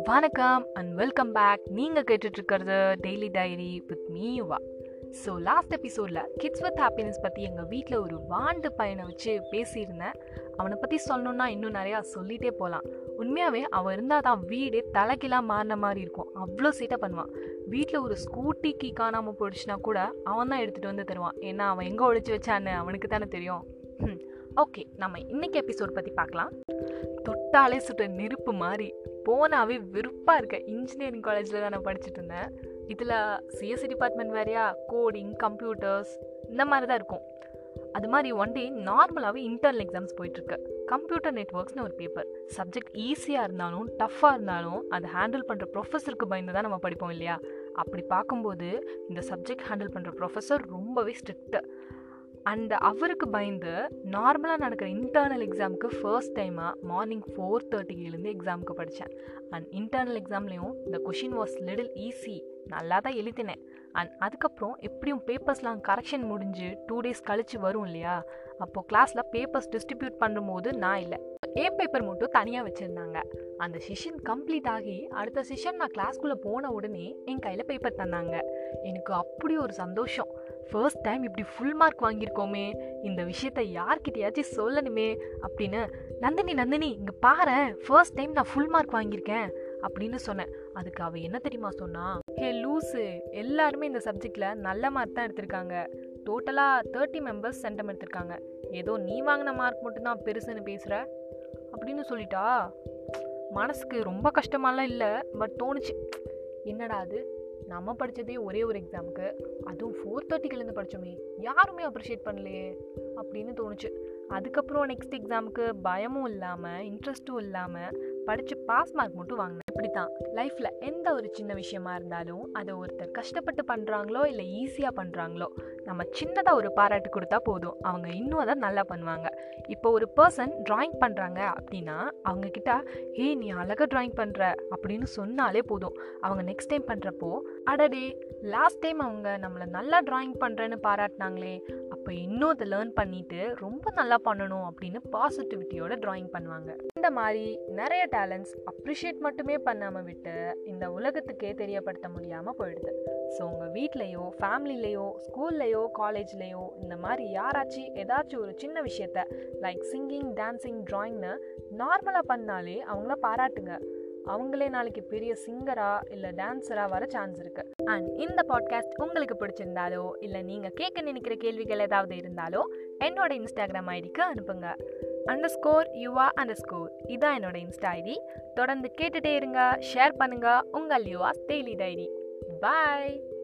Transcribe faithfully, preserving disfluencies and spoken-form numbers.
வணக்கம் and welcome back. நீங்கள் கேட்டுட்ருக்கிறது daily diary with me Yuva. So last எபிசோடில் கிட்ஸ் வித் ஹாப்பினஸ் பற்றி எங்கள் வீட்டில் ஒரு வாண்டு பையனை வச்சு பேசியிருந்தேன். அவனை பற்றி சொல்லணுன்னா இன்னும் நிறையா சொல்லிகிட்டே போகலாம். உண்மையாகவே அவன் இருந்தால் தான் வீடே தலைக்கெல்லாம் மாறின மாதிரி இருக்கும். அவ்வளோ சீட்டை பண்ணுவான். வீட்டில் ஒரு ஸ்கூட்டி கீ காணாமல் போயிடுச்சுன்னா கூட அவன் தான் எடுத்துகிட்டு வந்து தருவான். ஏன்னா அவன் எங்கே ஒழிச்சு வச்சான்னு அவனுக்கு தானே தெரியும். ஓகே, நம்ம இன்னைக்கு எபிசோட் பற்றி பார்க்கலாம். தொட்டாலே சுட்ட நெருப்பு மாதிரி போனாவே வெறுப்பாக இருக்க இன்ஜினியரிங் காலேஜில் தான் நான் படிச்சுட்டு இருந்தேன். இதில் சிஎஸ்சி டிபார்ட்மெண்ட் வேறையா, கோடிங், கம்ப்யூட்டர்ஸ் இந்த மாதிரி தான் இருக்கும். அது மாதிரி ஒன் டே நார்மலாகவே இன்டர்னல் எக்ஸாம்ஸ் போயிட்டுருக்கு. கம்ப்யூட்டர் நெட்ஒர்க்ஸ்னு ஒரு பேப்பர். சப்ஜெக்ட் ஈஸியாக இருந்தாலும் டஃப்பாக இருந்தாலும் அதை ஹேண்டில் பண்ணுற ப்ரொஃபஸருக்கு பயந்து தான் நம்ம படிப்போம் இல்லையா? அப்படி பார்க்கும்போது இந்த சப்ஜெக்ட் ஹேண்டில் பண்ணுற ப்ரொஃபஸர் ரொம்பவே ஸ்ட்ரிக்ட்டு. அண்ட் அவருக்கு பயந்து நார்மலாக நடக்கிற இன்டர்னல் எக்ஸாமுக்கு ஃபர்ஸ்ட் டைமாக மார்னிங் ஃபோர் தேர்ட்டிலேருந்து எக்ஸாமுக்கு படித்தேன். அண்ட் இன்டர்னல் எக்ஸாம்லேயும் இந்த கொஷின் வாஸ் லிட்டில் ஈஸி, நல்லா தான் எழுதினேன். அண்ட் அதுக்கப்புறம் எப்படியும் பேப்பர்ஸ்லாம் கரெக்ஷன் முடிஞ்சு டூ டேஸ் கழித்து வரும் இல்லையா? அப்போது கிளாஸில் பேப்பர்ஸ் டிஸ்ட்ரிபியூட் பண்ணும்போது நான் இல்லை, என் பேப்பர் மட்டும் தனியாக வச்சுருந்தாங்க. அந்த செஷன் கம்ப்ளீட் ஆகி அடுத்த செஷன் நான் கிளாஸ்குள்ளே போன உடனே என் கையில் பேப்பர் தந்தாங்க. எனக்கு அப்படி ஒரு சந்தோஷம். ஃபர்ஸ்ட் டைம் இப்படி ஃபுல் மார்க் வாங்கியிருக்கோமே, இந்த விஷயத்த யார்கிட்டயாச்சும் சொல்லணுமே அப்படின்னு, நந்தினி நந்தினி இங்கே பாரு, ஃபர்ஸ்ட் டைம் நான் ஃபுல் மார்க் வாங்கியிருக்கேன் அப்படின்னு சொன்னேன். அதுக்கு அவள் என்ன தெரியுமா சொன்னா, ஹே லூஸு, எல்லாருமே இந்த சப்ஜெக்டில் நல்ல மார்க் தான் எடுத்திருக்காங்க. டோட்டலாக தேர்ட்டி மெம்பர்ஸ் சென்டம் எடுத்திருக்காங்க. ஏதோ நீ வாங்கின மார்க் மட்டும்தான் பெருசுன்னு பேசுகிற அப்படின்னு சொல்லிட்டா. மனசுக்கு ரொம்ப கஷ்டமாலாம் இல்லை, பட் தோணுச்சு, என்னடா அது, நம்ம படித்ததே ஒரே ஒரு எக்ஸாமுக்கு, அதுவும் ஃபோர் தேர்ட்டிக்கிலேருந்து படித்தோமே, யாருமே அப்ரிஷியேட் பண்ணலையே அப்படின்னு தோணுச்சு. அதுக்கப்புறம் நெக்ஸ்ட் எக்ஸாமுக்கு பயமும் இல்லாமல் இன்ட்ரெஸ்ட்டும் இல்லாமல் படித்து பாஸ் மார்க் மட்டும் வாங்கினேன். இப்படி தான் லைஃப்பில் எந்த ஒரு சின்ன விஷயமா இருந்தாலும் அதை ஒருத்தர் கஷ்டப்பட்டு பண்ணுறாங்களோ இல்லை ஈஸியாக பண்ணுறாங்களோ, நம்ம சின்னதாக ஒரு பாராட்டு கொடுத்தா போதும், அவங்க இன்னும் அதை நல்லா பண்ணுவாங்க. இப்போ ஒரு பர்சன் ட்ராயிங் பண்ணுறாங்க அப்படின்னா அவங்கக்கிட்ட, ஹே நீ அழகாக ட்ராயிங் பண்ணுற அப்படின்னு சொன்னாலே போதும், அவங்க நெக்ஸ்ட் டைம் பண்ணுறப்போ, அடடே லாஸ்ட் டைம் அவங்க நம்மளை நல்லா ட்ராயிங் பண்ணுறேன்னு பாராட்டினாங்களே, அப்போ இன்னும் அதை லேர்ன் பண்ணிவிட்டு ரொம்ப நல்லா பண்ணணும் அப்படின்னு பாசிட்டிவிட்டியோட ட்ராயிங் பண்ணுவாங்க. இந்த மாதிரி நிறைய டேலண்ட்ஸ் அப்ரிஷியேட் மட்டுமே பண்ணாமல் விட்டு இந்த உலகத்துக்கே தெரியப்படுத்த முடியாமல் போயிடுது. ஸோ உங்கள் வீட்லேயோ ஃபேமிலிலேயோ ஸ்கூல்லையோ காலேஜ்லேயோ இந்த மாதிரி யாராச்சும் ஏதாச்சும் ஒரு சின்ன விஷயத்த லைக் சிங்கிங், டான்ஸிங், ட்ராயிங்னு நார்மலாக பண்ணாலே அவங்கள பாராட்டுங்க. அவங்களே நாளைக்கு பெரிய சிங்கரா இல்லை டான்ஸரா வர சான்ஸ் இருக்கு. அண்ட் இந்த பாட்காஸ்ட் உங்களுக்கு பிடிச்சிருந்தாலோ இல்லை நீங்கள் கேட்க நினைக்கிற கேள்விகள் ஏதாவது இருந்தாலோ என்னோட இன்ஸ்டாகிராம் ஐடிக்கு அனுப்புங்க. Underscore Yuva underscore இதான் என்னோட இன்ஸ்டா ஐடி. தொடர்ந்து கேட்டுட்டே இருங்க, ஷேர் பண்ணுங்க. உங்கள் யுவாஸ் டெய்லி டைரி. பாய்.